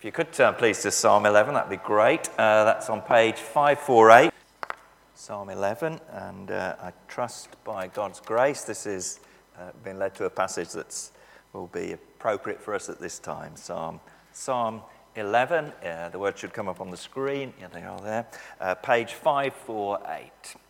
If you could turn, please, to Psalm 11, that'd be great. That's on page 548. Psalm 11, and I trust by God's grace this is been led to a passage that will be appropriate for us at this time. Psalm 11, the words should come up on the screen. Yeah, they are there. Page 548.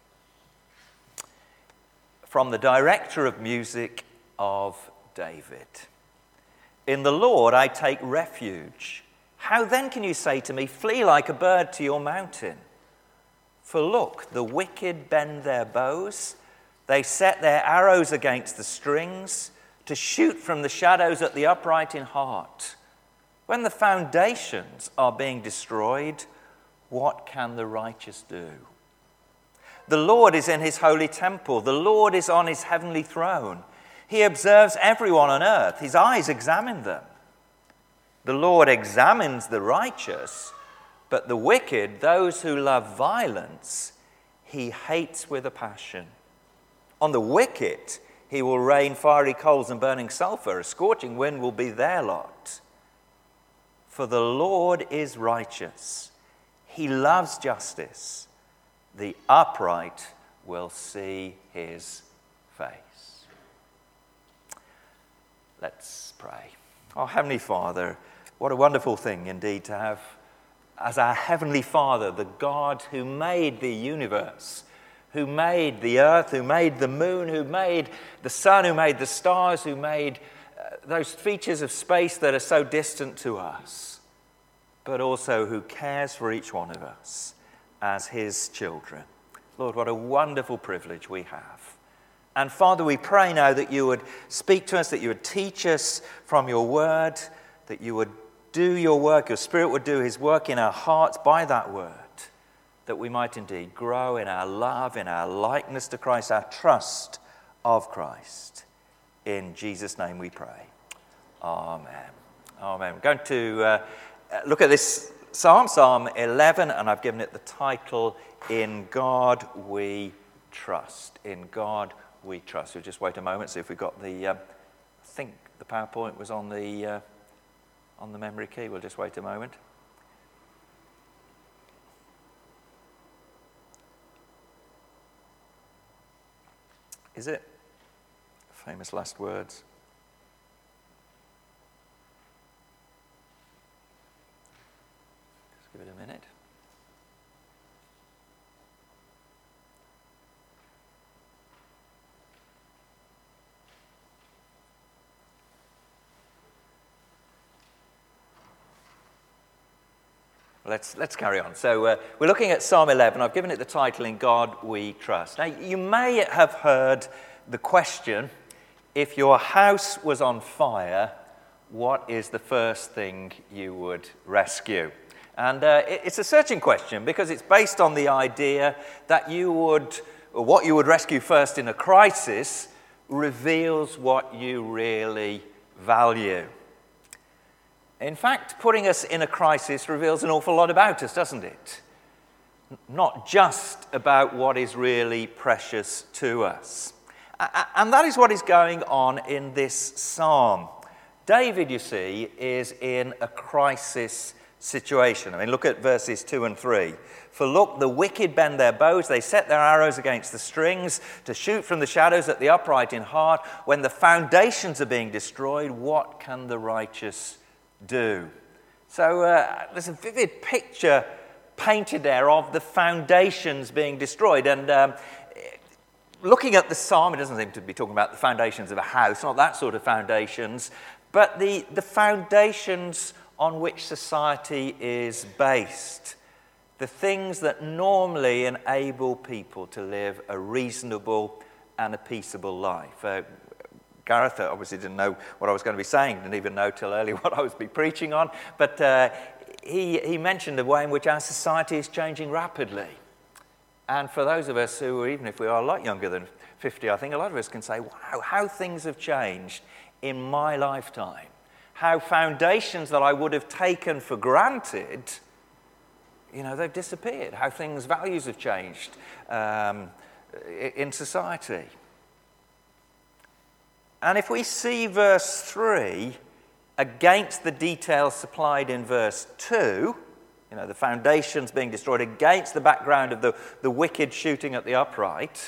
From the director of music of David. In the Lord I take refuge. How then can you say to me, flee like a bird to your mountain? For look, the wicked bend their bows. They set their arrows against the strings to shoot from the shadows at the upright in heart. When the foundations are being destroyed, what can the righteous do? The Lord is in his holy temple. The Lord is on his heavenly throne. He observes everyone on earth. His eyes examine them. The Lord examines the righteous, but the wicked, those who love violence, he hates with a passion. On the wicked, he will rain fiery coals and burning sulfur. A scorching wind will be their lot. For the Lord is righteous. He loves justice. The upright will see his face. Let's pray. Our Heavenly Father, what a wonderful thing indeed to have as our Heavenly Father, the God who made the universe, who made the earth, who made the moon, who made the sun, who made the stars, who made those features of space that are so distant to us, but also who cares for each one of us as his children. Lord, what a wonderful privilege we have. And Father, we pray now that you would speak to us, that you would teach us from your word, that you would do your work, your Spirit would do his work in our hearts by that word, that we might indeed grow in our love, in our likeness to Christ, our trust of Christ. In Jesus' name we pray. Amen. Amen. We're going to look at this Psalm 11, and I've given it the title, In God We Trust. In God We Trust. We'll just wait a moment, see if we've got the, I think the PowerPoint was on the memory key. We'll just wait a moment. Is it? Famous last words. Just give it a minute. Let's carry on. So we're looking at Psalm 11. I've given it the title, In God We Trust. Now, you may have heard the question, if your house was on fire, what is the first thing you would rescue? And it's a searching question because it's based on the idea that what you would rescue first in a crisis reveals what you really value. In fact, putting us in a crisis reveals an awful lot about us, doesn't it? Not just about what is really precious to us. And that is what is going on in this psalm. David, you see, is in a crisis situation. I mean, look at verses 2 and 3. For look, the wicked bend their bows, they set their arrows against the strings to shoot from the shadows at the upright in heart. When the foundations are being destroyed, what can the righteous do? So there's a vivid picture painted there of the foundations being destroyed. And looking at the psalm, it doesn't seem to be talking about the foundations of a house, not that sort of foundations, but the foundations on which society is based. The things that normally enable people to live a reasonable and a peaceable life. Gareth obviously didn't know what I was going to be saying, didn't even know till early what I was be preaching on, but he mentioned the way in which our society is changing rapidly. And for those of us who, even if we are a lot younger than 50, I think a lot of us can say, wow, how things have changed in my lifetime. How foundations that I would have taken for granted, they've disappeared. How values have changed in society. And if we see verse 3, against the details supplied in verse 2, the foundations being destroyed, against the background of the wicked shooting at the upright,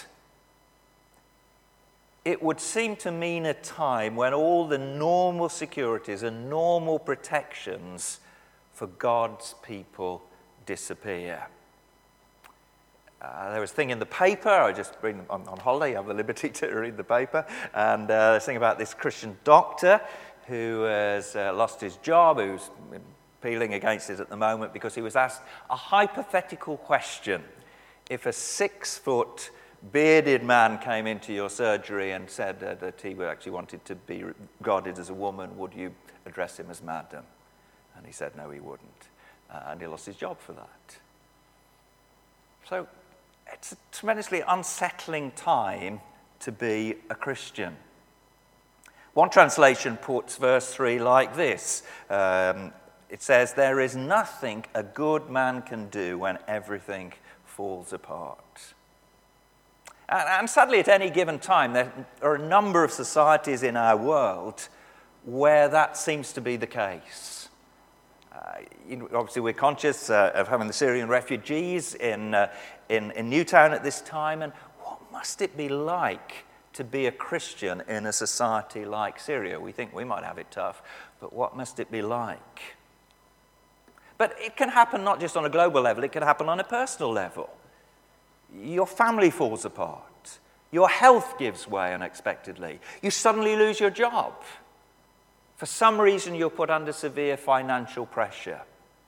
it would seem to mean a time when all the normal securities and normal protections for God's people disappear. There was a thing in the paper, I just bring them on holiday, I have the liberty to read the paper, and there's a thing about this Christian doctor who has lost his job, who's appealing against it at the moment because he was asked a hypothetical question. If a 6-foot bearded man came into your surgery and said that he actually wanted to be regarded as a woman, would you address him as madam? And he said no, he wouldn't. And he lost his job for that. So it's a tremendously unsettling time to be a Christian. One translation puts verse 3 like this. It says, "There is nothing a good man can do when everything falls apart." And sadly, at any given time, there are a number of societies in our world where that seems to be the case. Obviously, we're conscious of having the Syrian refugees in Newtown at this time, and what must it be like to be a Christian in a society like Syria? We think we might have it tough, but what must it be like? But it can happen not just on a global level, it can happen on a personal level. Your family falls apart. Your health gives way unexpectedly. You suddenly lose your job. For some reason, you're put under severe financial pressure.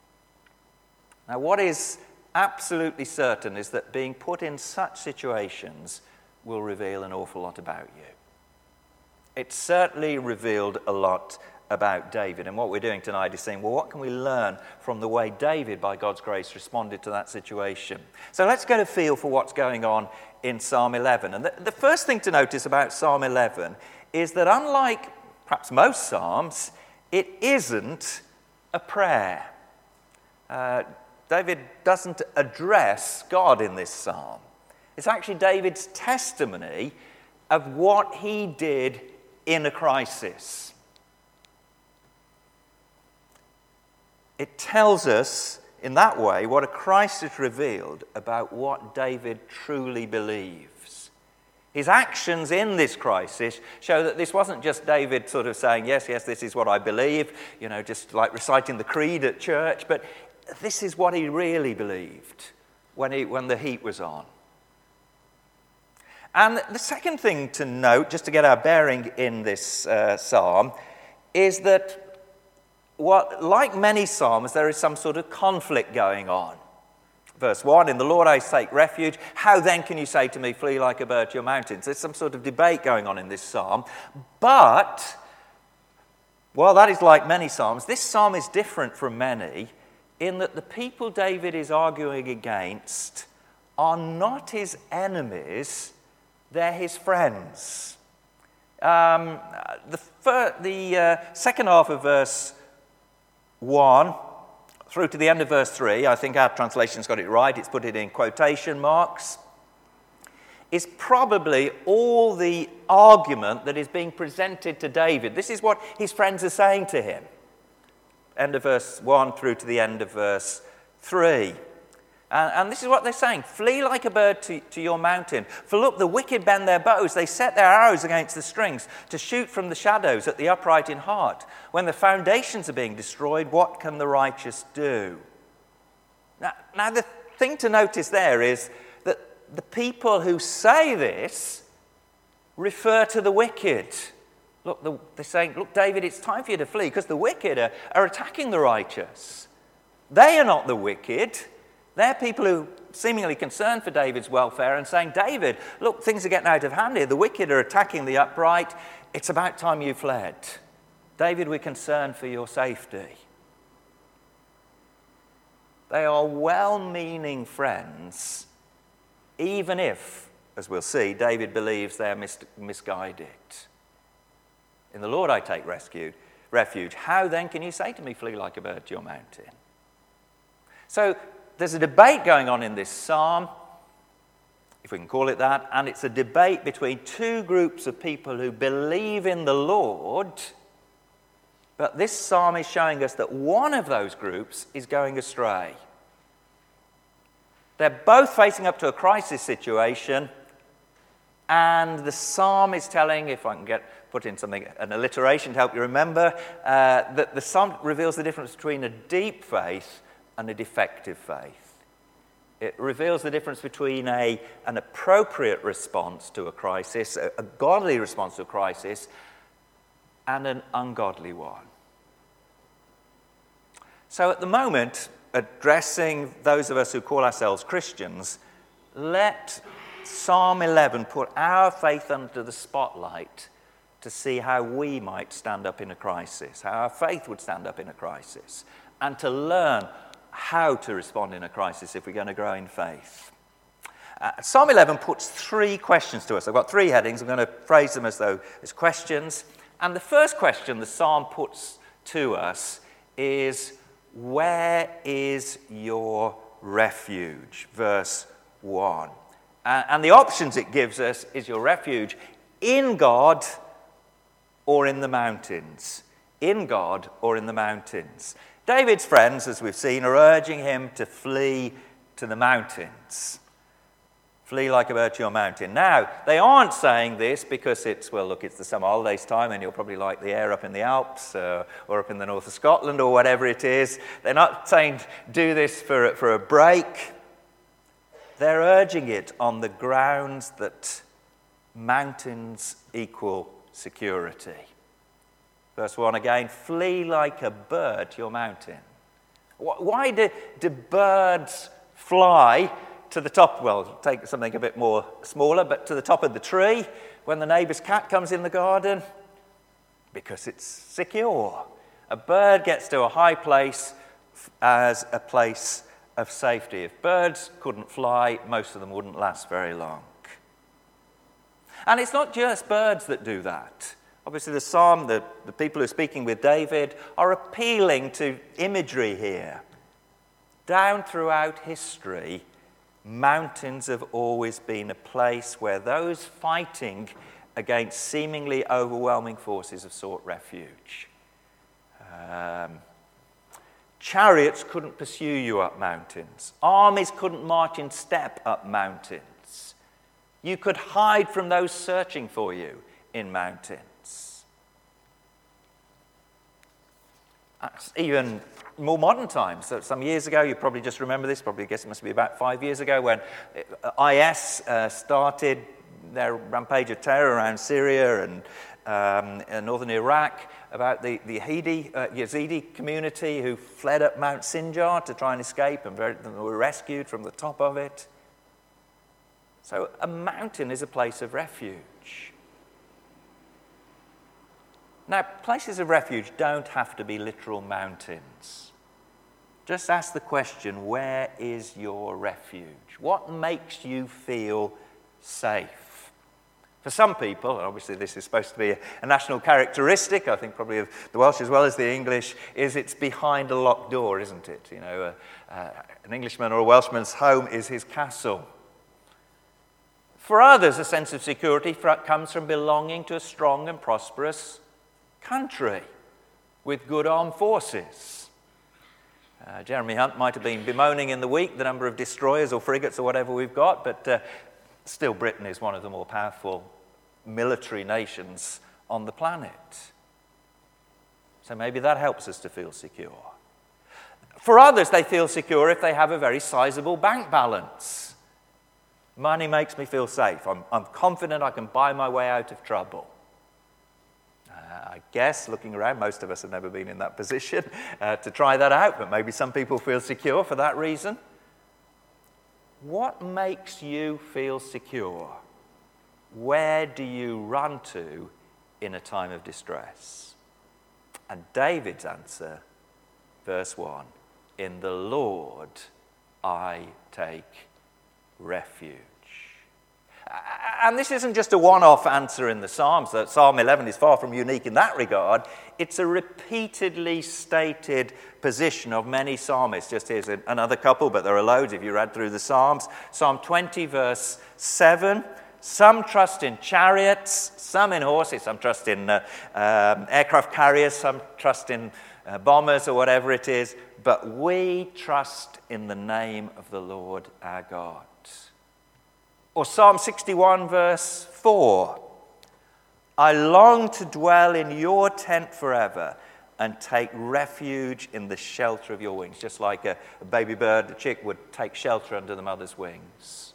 Now, what is absolutely certain is that being put in such situations will reveal an awful lot about you. It certainly revealed a lot about David. And what we're doing tonight is saying, well, what can we learn from the way David, by God's grace, responded to that situation? So let's get a feel for what's going on in Psalm 11. And the first thing to notice about Psalm 11 is that unlike perhaps most psalms, it isn't a prayer. David doesn't address God in this psalm. It's actually David's testimony of what he did in a crisis. It tells us, in that way, what a crisis revealed about what David truly believes. His actions in this crisis show that this wasn't just David sort of saying, yes, this is what I believe, just like reciting the creed at church, but this is what he really believed when the heat was on. And the second thing to note, just to get our bearing in this psalm, is that like many psalms, there is some sort of conflict going on. Verse 1, "In the Lord I take refuge. How then can you say to me, flee like a bird to your mountains?" There's some sort of debate going on in this psalm. But, while that is like many psalms, this psalm is different from many in that the people David is arguing against are not his enemies, they're his friends. The second half of verse 1 through to the end of verse 3, I think our translation's got it right, it's put it in quotation marks, is probably all the argument that is being presented to David. This is what his friends are saying to him. End of verse 1 through to the end of verse 3. And this is what they're saying. "Flee like a bird to your mountain. For look, the wicked bend their bows. They set their arrows against the strings to shoot from the shadows at the upright in heart. When the foundations are being destroyed, what can the righteous do?" Now the thing to notice there is that the people who say this refer to the wicked. Look, they're saying, look, David, it's time for you to flee because the wicked are attacking the righteous. They are not the wicked. They're people who are seemingly concerned for David's welfare and saying, David, look, things are getting out of hand here. The wicked are attacking the upright. It's about time you fled. David, we're concerned for your safety. They are well-meaning friends, even if, as we'll see, David believes they are misguided. "In the Lord I take refuge. How then can you say to me, flee like a bird to your mountain?" So there's a debate going on in this psalm, if we can call it that, and it's a debate between two groups of people who believe in the Lord But this psalm is showing us that one of those groups is going astray. They're both facing up to a crisis situation, and the psalm is telling, if I can put in an alliteration to help you remember, that the psalm reveals the difference between a deep faith and a defective faith. It reveals the difference between an appropriate response to a crisis, a godly response to a crisis, and an ungodly one. So at the moment, addressing those of us who call ourselves Christians, let Psalm 11 put our faith under the spotlight to see how we might stand up in a crisis, how our faith would stand up in a crisis, and to learn how to respond in a crisis if we're going to grow in faith. Psalm 11 puts three questions to us. I've got three headings. I'm going to phrase them as though as questions. And the first question the psalm puts to us is, where is your refuge? Verse 1. And the options it gives us is your refuge in God or in the mountains. In God or in the mountains. David's friends, as we've seen, are urging him to flee to the mountains. Flee like a bird to your mountain. Now, they aren't saying this because it's the summer holidays time and you'll probably like the air up in the Alps or up in the north of Scotland or whatever it is. They're not saying do this for a break. They're urging it on the grounds that mountains equal security. Verse 1 again, flee like a bird to your mountain. Why do birds fly to the top? Well, take something a bit more smaller, but to the top of the tree when the neighbour's cat comes in the garden? Because it's secure. A bird gets to a high place as a place of safety. If birds couldn't fly, most of them wouldn't last very long. And it's not just birds that do that. Obviously, the psalm, the people who are speaking with David are appealing to imagery here. Down throughout history, mountains have always been a place where those fighting against seemingly overwhelming forces have sought refuge. Chariots couldn't pursue you up mountains. Armies couldn't march in step up mountains. You could hide from those searching for you in mountains. Even more modern times. So some years ago, you probably just remember this, I guess it must be about 5 years ago, when IS started their rampage of terror around Syria and northern Iraq, about the Yazidi community who fled up Mount Sinjar to try and escape and were rescued from the top of it. So a mountain is a place of refuge. Now, places of refuge don't have to be literal mountains. Just ask the question, where is your refuge? What makes you feel safe? For some people, and obviously this is supposed to be a national characteristic, I think probably of the Welsh as well as the English, is it's behind a locked door, isn't it? You know, an Englishman or a Welshman's home is his castle. For others, a sense of security comes from belonging to a strong and prosperous country with good armed forces. Jeremy Hunt might have been bemoaning in the week the number of destroyers or frigates or whatever we've got, but still Britain is one of the more powerful military nations on the planet. So maybe that helps us to feel secure. For others, they feel secure if they have a very sizable bank balance. Money makes me feel safe. I'm confident I can buy my way out of trouble. I guess, looking around, most of us have never been in that position to try that out, but maybe some people feel secure for that reason. What makes you feel secure? Where do you run to in a time of distress? And David's answer, verse 1, in the Lord I take refuge. And this isn't just a one-off answer in the Psalms. Psalm 11 is far from unique in that regard. It's a repeatedly stated position of many psalmists. Just here's another couple, but there are loads if you read through the Psalms. Psalm 20, verse 7, Some trust in chariots, some in horses, some trust in aircraft carriers, some trust in bombers or whatever it is. But we trust in the name of the Lord our God. Or Psalm 61 verse 4. I long to dwell in your tent forever and take refuge in the shelter of your wings. Just like a baby bird, a chick would take shelter under the mother's wings.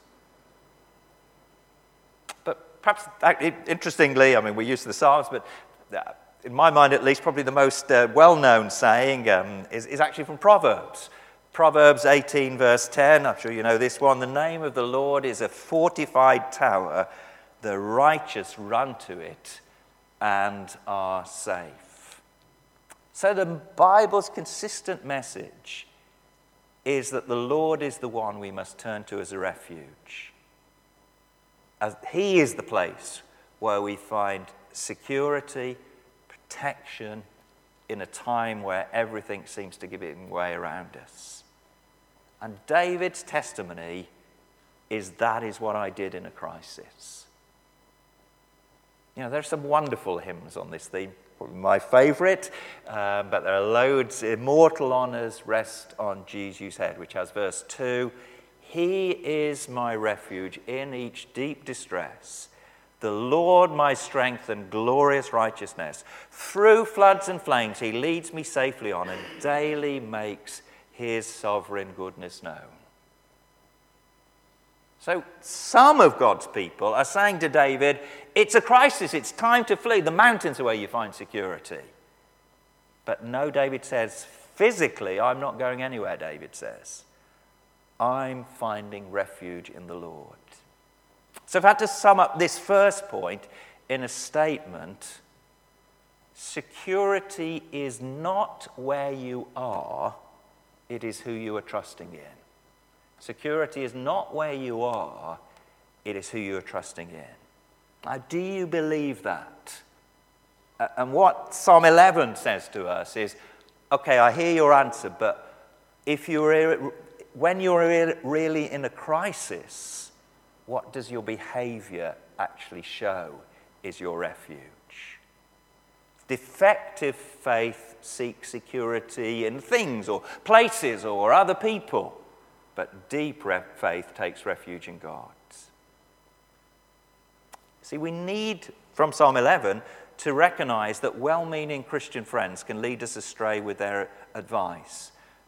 But perhaps, interestingly, I mean, we're used to the Psalms, but in my mind at least, probably the most well-known saying is actually from Proverbs. Proverbs 18 verse 10, I'm sure you know this one. The name of the Lord is a fortified tower. The righteous run to it and are safe. So the Bible's consistent message is that the Lord is the one we must turn to as a refuge. As He is the place where we find security, protection in a time where everything seems to give way around us. And David's testimony is that is what I did in a crisis. You know, there's some wonderful hymns on this theme. Probably my favourite, but there are loads. Immortal honours rest on Jesus' head, which has verse 2. He is my refuge in each deep distress. The Lord my strength and glorious righteousness. Through floods and flames he leads me safely on and daily makes his sovereign goodness known. So some of God's people are saying to David, it's a crisis, it's time to flee. The mountains are where you find security. But no, David says, physically, I'm not going anywhere, David says. I'm finding refuge in the Lord. So if I had to sum up this first point in a statement, security is not where you are, it is who you are trusting in. Security is not where you are, it is who you are trusting in. Now, do you believe that? And what Psalm 11 says to us is, okay, I hear your answer, but when you're really in a crisis, what does your behavior actually show is your refuge? Defective faith seeks security in things or places or other people, but deep faith takes refuge in God. See, we need, from Psalm 11, to recognize that well-meaning Christian friends can lead us astray with their advice.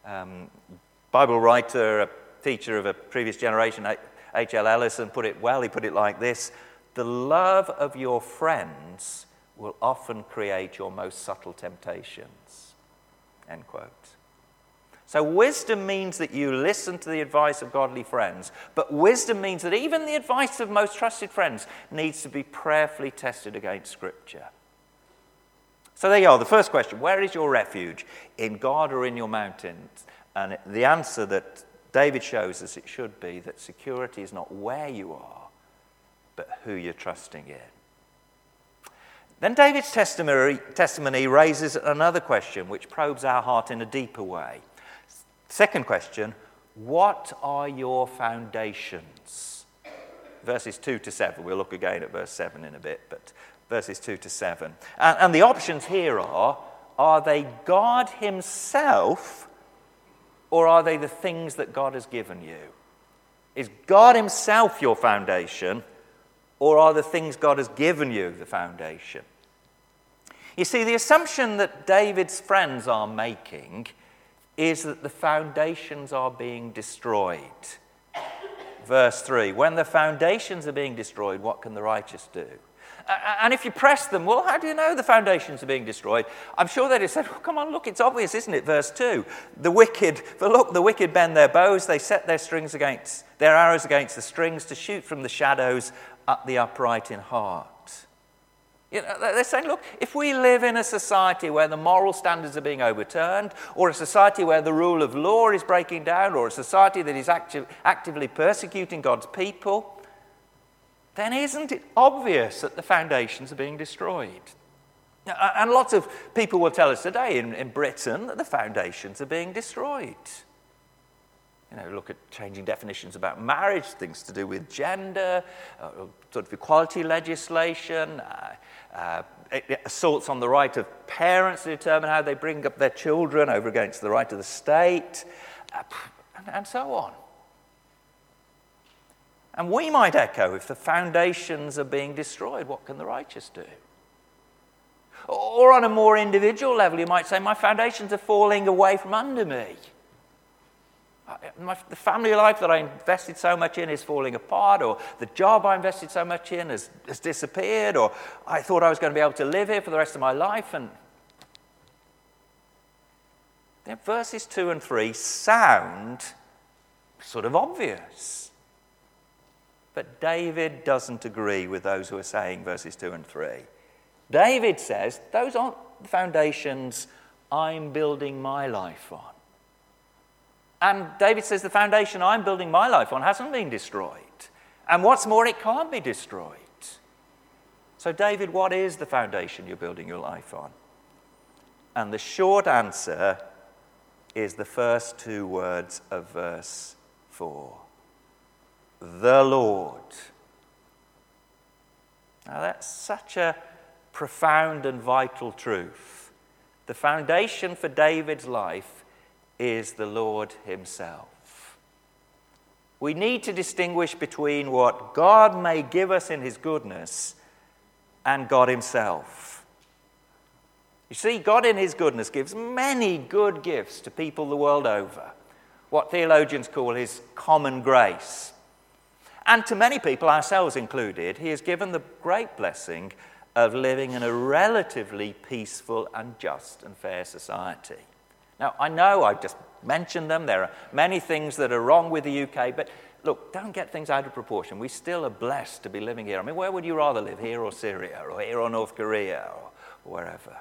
Bible writer, a teacher of a previous generation, H.L. Ellison, put it well. He put it like this: the love of your friends will often create your most subtle temptations. End quote. So wisdom means that you listen to the advice of godly friends, but wisdom means that even the advice of most trusted friends needs to be prayerfully tested against Scripture. So there you are, the first question: where is your refuge? In God or in your mountains? And the answer that David shows us it should be that security is not where you are, but who you're trusting in. Then David's testimony raises another question which probes our heart in a deeper way. Second question: what are your foundations? Verses 2 to 7. We'll look again at verse 7 in a bit, but verses 2 to 7. And the options here are they God himself, or are they the things that God has given you? Is God himself your foundation, or are the things God has given you the foundation? You see, the assumption that David's friends are making is that the foundations are being destroyed. Verse 3, when the foundations are being destroyed, what can the righteous do? And if you press them, well, how do you know the foundations are being destroyed? I'm sure they'd have said, well, come on, look, it's obvious, isn't it? Verse 2, the wicked bend their bows, they set their arrows against the strings to shoot from the shadows at the upright in heart. You know, they're saying, look, if we live in a society where the moral standards are being overturned, or a society where the rule of law is breaking down, or a society that is actively persecuting God's people, then isn't it obvious that the foundations are being destroyed? And lots of people will tell us today in Britain that the foundations are being destroyed. Look at changing definitions about marriage, things to do with gender, sort of equality legislation, assaults on the right of parents to determine how they bring up their children over against the right of the state, and so on. And we might echo, if the foundations are being destroyed, what can the righteous do? Or on a more individual level, you might say, my foundations are falling away from under me. The family life that I invested so much in is falling apart, or the job I invested so much in has disappeared, or I thought I was going to be able to live here for the rest of my life. And then verses 2 and 3 sound sort of obvious. But David doesn't agree with those who are saying verses 2 and 3. David says, those aren't the foundations I'm building my life on. And David says the foundation I'm building my life on hasn't been destroyed. And what's more, it can't be destroyed. So David, what is the foundation you're building your life on? And the short answer is the first two words of verse 4. The Lord. Now that's such a profound and vital truth. The foundation for David's life is the Lord himself. We need to distinguish between what God may give us in his goodness and God himself. You see, God in his goodness gives many good gifts to people the world over, what theologians call his common grace. And to many people, ourselves included, he has given the great blessing of living in a relatively peaceful and just and fair society. Now, I know I've just mentioned them. There are many things that are wrong with the UK, but look, don't get things out of proportion. We still are blessed to be living here. I mean, where would you rather live, here or Syria, or here or North Korea, or wherever?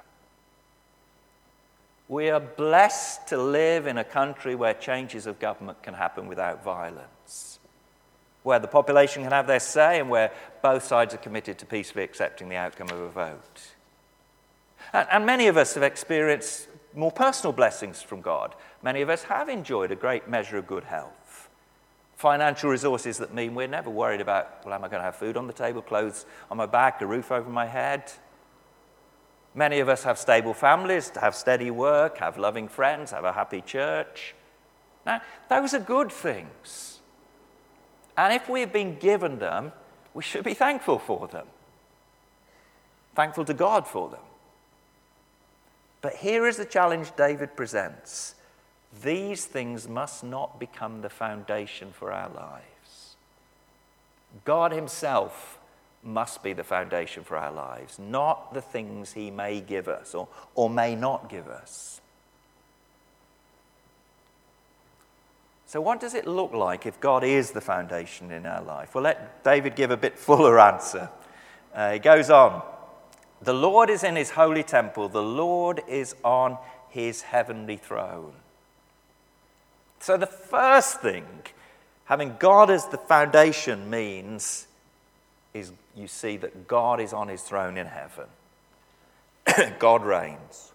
We are blessed to live in a country where changes of government can happen without violence, where the population can have their say, and where both sides are committed to peacefully accepting the outcome of a vote. And many of us have experienced more personal blessings from God. Many of us have enjoyed a great measure of good health. Financial resources that mean we're never worried about, well, am I going to have food on the table, clothes on my back, a roof over my head? Many of us have stable families, have steady work, have loving friends, have a happy church. Now, those are good things. And if we've been given them, we should be thankful for them. Thankful to God for them. But here is the challenge David presents. These things must not become the foundation for our lives. God himself must be the foundation for our lives, not the things he may give us or may not give us. So what does it look like if God is the foundation in our life? Well, let David give a bit fuller answer. He goes on. The Lord is in his holy temple. The Lord is on his heavenly throne. So the first thing, having God as the foundation, means is you see that God is on his throne in heaven. God reigns.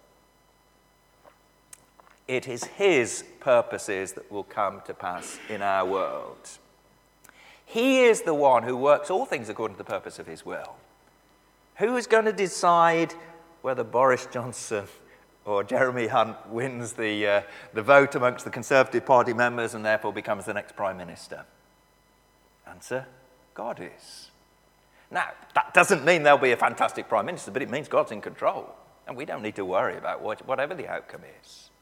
It is his purposes that will come to pass in our world. He is the one who works all things according to the purpose of his will. Who is going to decide whether Boris Johnson or Jeremy Hunt wins the vote amongst the Conservative Party members and therefore becomes the next Prime Minister? Answer, God is. Now, that doesn't mean there'll be a fantastic Prime Minister, but it means God's in control. And we don't need to worry about whatever the outcome is.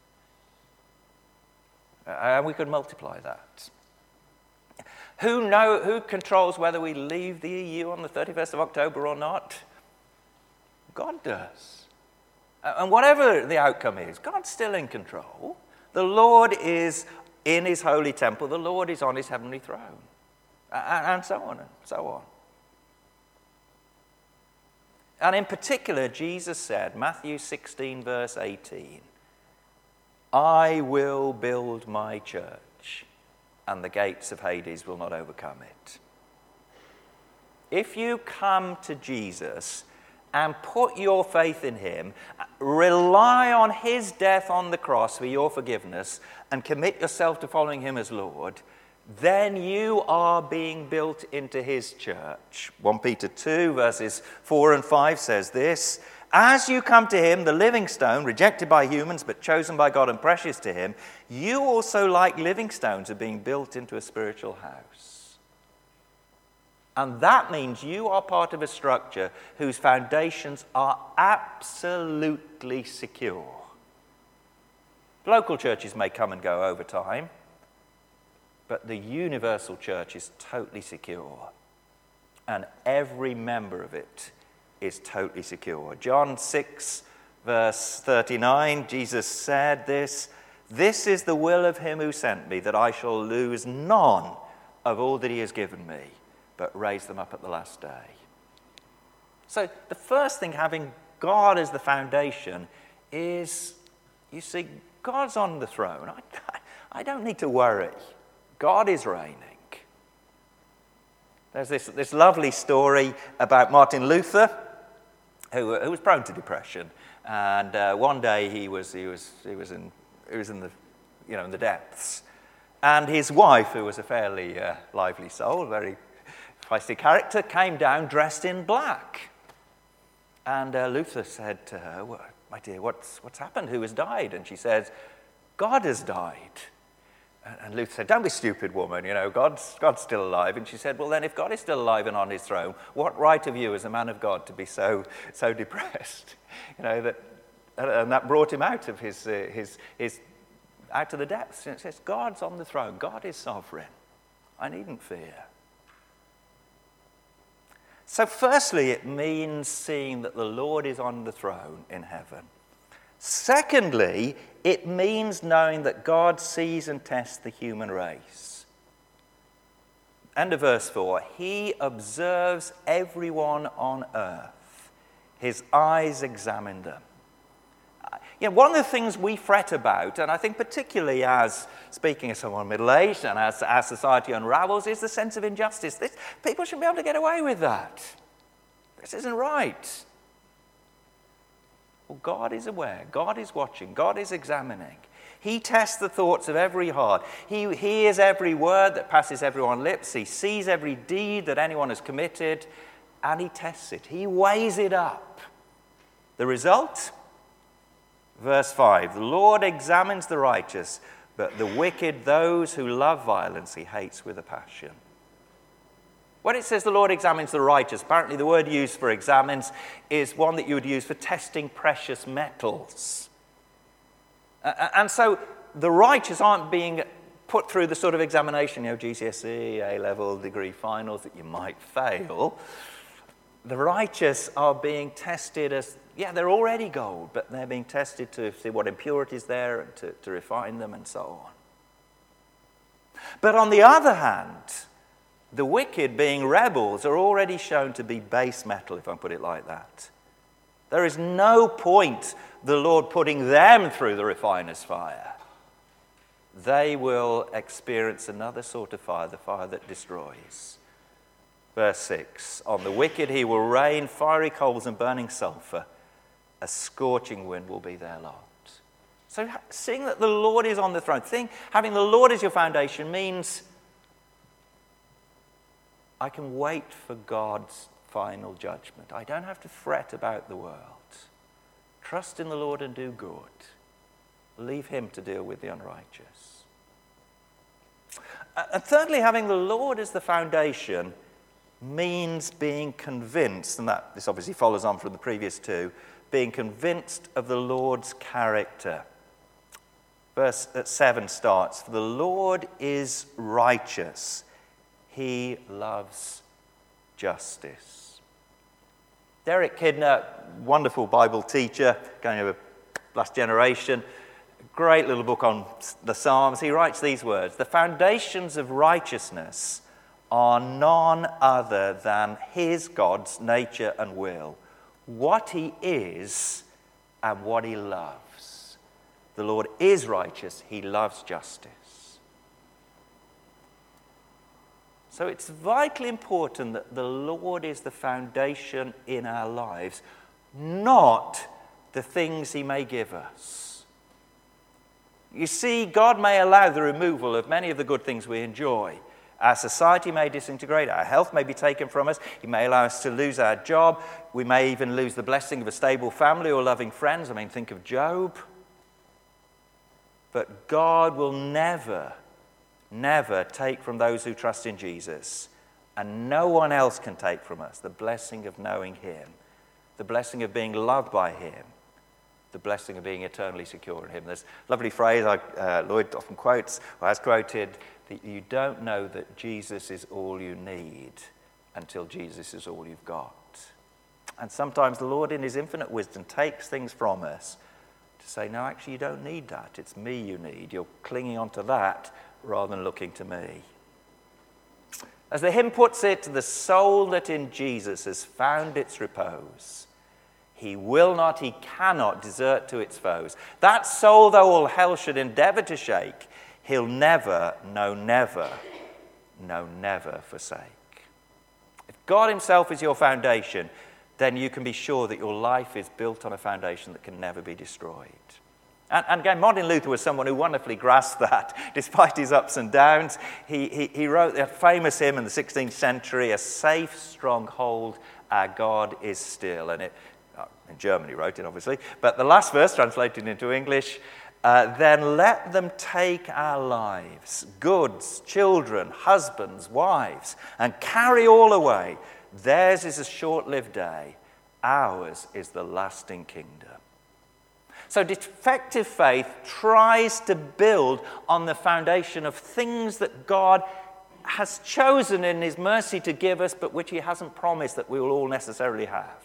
And we could multiply that. Who controls whether we leave the EU on the 31st of October or not? God does. And whatever the outcome is, God's still in control. The Lord is in his holy temple. The Lord is on his heavenly throne. And so on and so on. And in particular, Jesus said, Matthew 16, verse 18, I will build my church, and the gates of Hades will not overcome it. If you come to Jesus and put your faith in him, rely on his death on the cross for your forgiveness, and commit yourself to following him as Lord, then you are being built into his church. 1 Peter 2 verses 4 and 5 says this: as you come to him, the living stone, rejected by humans but chosen by God and precious to him, you also, like living stones, are being built into a spiritual house. And that means you are part of a structure whose foundations are absolutely secure. Local churches may come and go over time, but the universal church is totally secure, and every member of it is totally secure. John 6, verse 39, Jesus said this: this is the will of him who sent me, that I shall lose none of all that he has given me, but raise them up at the last day. So the first thing, having God as the foundation, is, you see, God's on the throne. I don't need to worry. God is reigning. There's this lovely story about Martin Luther, who was prone to depression, and one day he was in the depths, and his wife, who was a fairly lively soul, very feisty character, came down dressed in black, and Luther said to her, well, my dear, what's happened? Who has died? And she said, God has died. And Luther said, don't be stupid, woman, God's still alive. And she said, well, then if God is still alive and on his throne, what right have you as a man of God to be so depressed? And that brought him out of his out of the depths. And it says, God's on the throne. God is sovereign. I needn't fear. So firstly, it means seeing that the Lord is on the throne in heaven. Secondly, it means knowing that God sees and tests the human race. End of verse 4. He observes everyone on earth. His eyes examine them. One of the things we fret about, and I think particularly as, speaking as someone middle-aged and as our society unravels, is the sense of injustice. People shouldn't be able to get away with that. This isn't right. Well, God is aware. God is watching. God is examining. He tests the thoughts of every heart. He hears every word that passes everyone's lips. He sees every deed that anyone has committed, and he tests it. He weighs it up. The result? Verse 5, the Lord examines the righteous, but the wicked, those who love violence, he hates with a passion. When it says the Lord examines the righteous, apparently the word used for examines is one that you would use for testing precious metals. And so the righteous aren't being put through the sort of examination, GCSE, A-level, degree finals that you might fail. The righteous are being tested as, they're already gold, but they're being tested to see what impurities there and to refine them and so on. But on the other hand, the wicked, being rebels, are already shown to be base metal, if I put it like that. There is no point the Lord putting them through the refiner's fire. They will experience another sort of fire, the fire that destroys. Verse 6, on the wicked he will rain fiery coals and burning sulfur. A scorching wind will be their lot. So seeing that the Lord is on the throne, having the Lord as your foundation means I can wait for God's final judgment. I don't have to fret about the world. Trust in the Lord and do good. Leave him to deal with the unrighteous. And thirdly, having the Lord as the foundation means being convinced, and this obviously follows on from the previous two, being convinced of the Lord's character. Verse 7 starts, for the Lord is righteous. He loves justice. Derek Kidner, wonderful Bible teacher, going over last generation, great little book on the Psalms. He writes these words, the foundations of righteousness are none other than his, God's, nature and will, what he is and what he loves. The Lord is righteous, he loves justice. So it's vitally important that the Lord is the foundation in our lives, not the things he may give us. You see, God may allow the removal of many of the good things we enjoy. Our society may disintegrate, our health may be taken from us, he may allow us to lose our job, we may even lose the blessing of a stable family or loving friends. I mean, think of Job. But God will never, never take from those who trust in Jesus, and no one else can take from us, the blessing of knowing him, the blessing of being loved by him, the blessing of being eternally secure in him. There's a lovely phrase Lloyd often quotes, or has quoted, that you don't know that Jesus is all you need until Jesus is all you've got. And sometimes the Lord in his infinite wisdom takes things from us to say, no, actually you don't need that. It's me you need. You're clinging on to that rather than looking to me. As the hymn puts it, the soul that in Jesus has found its repose, he will not, he cannot desert to its foes. That soul, though all hell should endeavor to shake, he'll never, no never, no never forsake. If God himself is your foundation, then you can be sure that your life is built on a foundation that can never be destroyed. And again, Martin Luther was someone who wonderfully grasped that. Despite his ups and downs, he wrote a famous hymn in the 16th century, "A safe stronghold, our God is still." And in German he wrote it, obviously. But the last verse, translated into English, "Then let them take our lives, goods, children, husbands, wives, and carry all away. Theirs is a short-lived day. Ours is the lasting kingdom." So defective faith tries to build on the foundation of things that God has chosen in his mercy to give us, but which he hasn't promised that we will all necessarily have.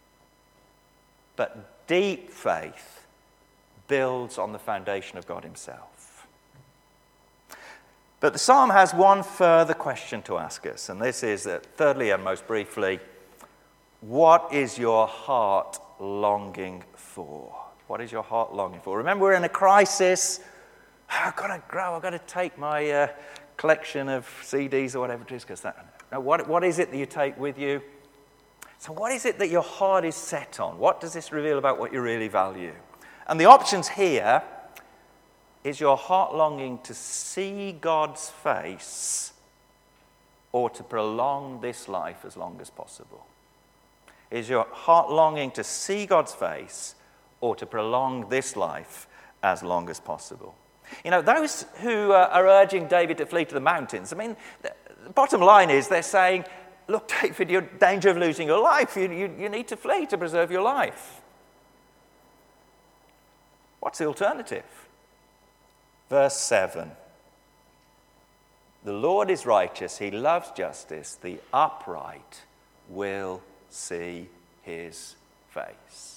But deep faith builds on the foundation of God himself. But the psalm has one further question to ask us, and this is that, thirdly and most briefly, what is your heart longing for? What is your heart longing for? Remember, we're in a crisis. I've got to grow. I've got to take my collection of CDs or whatever it is. What is it that you take with you? So what is it that your heart is set on? What does this reveal about what you really value? And the options here is your heart longing to see God's face or to prolong this life as long as possible? Is your heart longing to see God's face or to prolong this life as long as possible? You know, those who are urging David to flee to the mountains, I mean, the bottom line is they're saying, look, David, you're in danger of losing your life. You need to flee to preserve your life. What's the alternative? Verse 7. The Lord is righteous. He loves justice. The upright will see his face.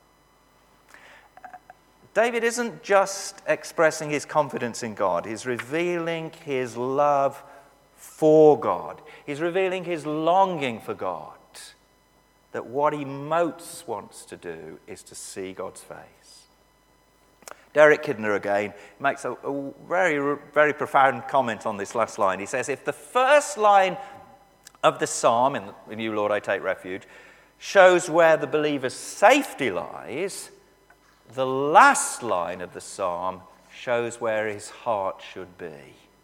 David isn't just expressing his confidence in God. He's revealing his love for God. He's revealing his longing for God. That what he most wants to do is to see God's face. Derek Kidner again makes a very, very profound comment on this last line. He says, if the first line of the psalm, in you, Lord, I take refuge, shows where the believer's safety lies, the last line of the psalm shows where his heart should be.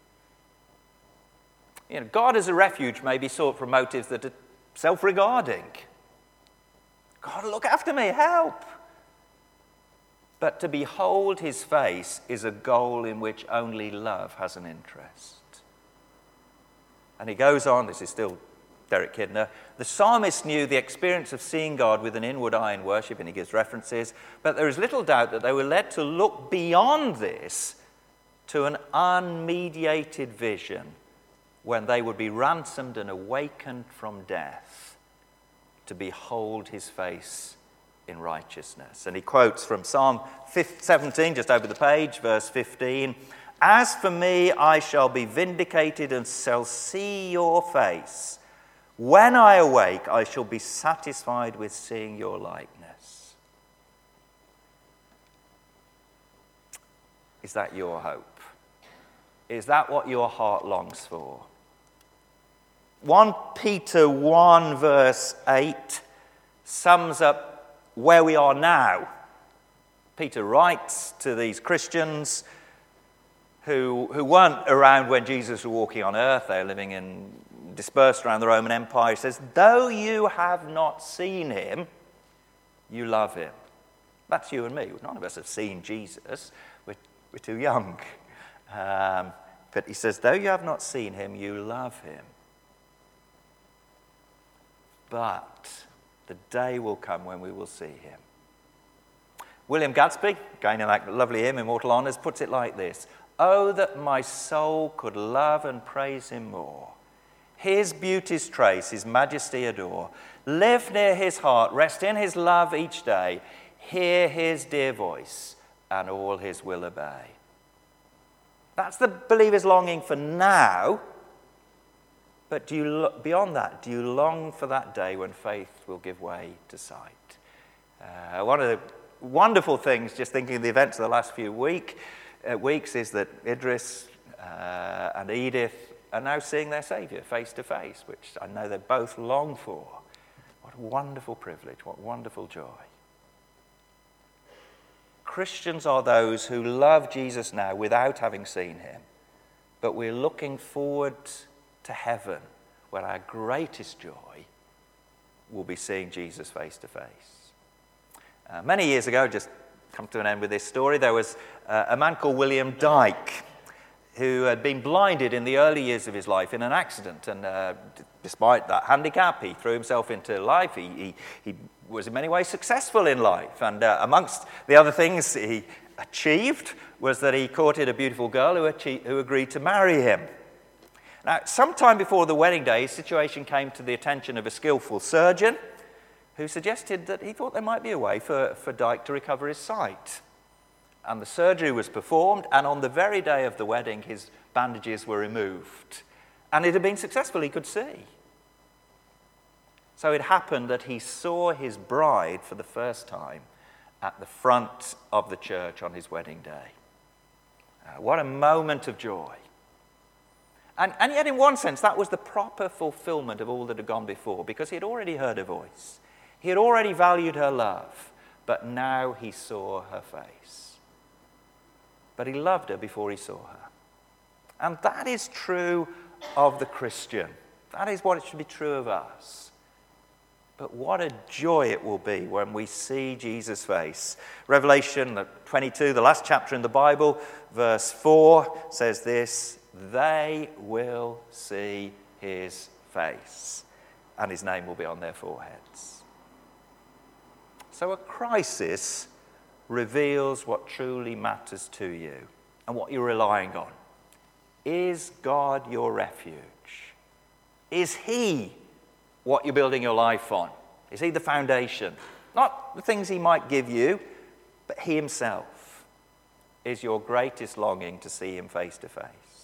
You know, God as a refuge may be sought from motives that are self-regarding. God, look after me, help. But to behold his face is a goal in which only love has an interest. And he goes on, this is still Derek Kidner, the psalmist knew the experience of seeing God with an inward eye in worship, and he gives references, but there is little doubt that they were led to look beyond this to an unmediated vision when they would be ransomed and awakened from death to behold his face in righteousness. And he quotes from Psalm 17, just over the page, verse 15, "As for me, I shall be vindicated and shall see your face. When I awake, I shall be satisfied with seeing your likeness." Is that your hope? Is that what your heart longs for? 1 Peter 1 verse 8 sums up where we are now. Peter writes to these Christians who weren't around when Jesus was walking on earth. They were dispersed around the Roman Empire. He says, though you have not seen him, you love him. That's you and me. None of us have seen Jesus. We're too young. But he says, though you have not seen him, you love him. But the day will come when we will see him. William Gadsby, again in that lovely hymn, Immortal Honours, puts it like this. Oh, that my soul could love and praise him more. His beauties trace, his majesty adore. Live near his heart, rest in his love each day. Hear his dear voice, and all his will obey. That's the believer's longing for now. But beyond that, do you long for that day when faith will give way to sight? One of the wonderful things, just thinking of the events of the last few weeks, is that Idris and Edith are now seeing their Saviour face to face, which I know they both long for. What a wonderful privilege, what wonderful joy. Christians are those who love Jesus now without having seen him, but we're looking forward to heaven, where our greatest joy will be seeing Jesus face to face. Many years ago, just come to an end with this story, there was a man called William Dyke who had been blinded in the early years of his life in an accident. And despite that handicap, he threw himself into life. He was in many ways successful in life. And amongst the other things he achieved was that he courted a beautiful girl who agreed to marry him. Now, sometime before the wedding day, his situation came to the attention of a skillful surgeon who suggested that he thought there might be a way for Dyke to recover his sight. And the surgery was performed, and on the very day of the wedding, his bandages were removed. And it had been successful, he could see. So it happened that he saw his bride for the first time at the front of the church on his wedding day. What a moment of joy. And yet, in one sense, that was the proper fulfillment of all that had gone before, because he had already heard her voice. He had already valued her love, but now he saw her face. But he loved her before he saw her. And that is true of the Christian. That is what it should be true of us. But what a joy it will be when we see Jesus' face. Revelation 22, the last chapter in the Bible, verse 4 says this, they will see his face, and his name will be on their foreheads. So a crisis reveals what truly matters to you and what you're relying on. Is God your refuge? Is he what you're building your life on? Is he the foundation? Not the things he might give you, but he himself is your greatest longing to see him face to face.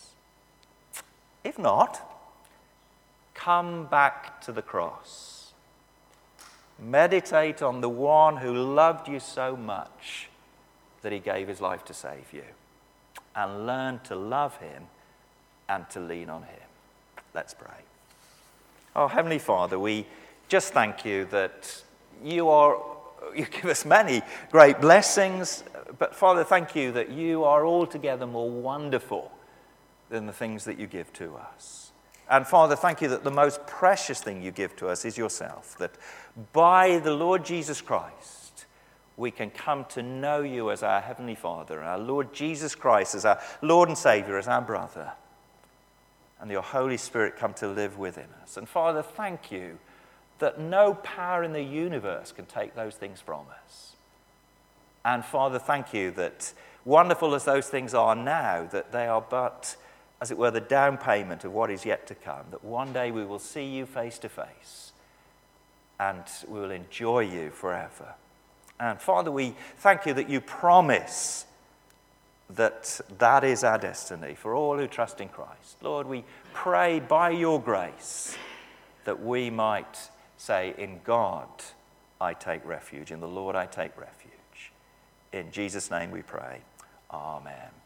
If not, come back to the cross. Meditate on the one who loved you so much that he gave his life to save you. And learn to love him and to lean on him. Let's pray. Oh, Heavenly Father, we just thank you that you give us many great blessings. But Father, thank you that you are altogether more wonderful than the things that you give to us. And Father, thank you that the most precious thing you give to us is yourself, that by the Lord Jesus Christ, we can come to know you as our Heavenly Father, our Lord Jesus Christ as our Lord and Savior, as our brother, and your Holy Spirit come to live within us. And Father, thank you that no power in the universe can take those things from us. And Father, thank you that wonderful as those things are now, that they are but, as it were, the down payment of what is yet to come, that one day we will see you face to face and we will enjoy you forever. And Father, we thank you that you promise that that is our destiny for all who trust in Christ. Lord, we pray by your grace that we might say, in God I take refuge, in the Lord I take refuge. In Jesus' name we pray. Amen.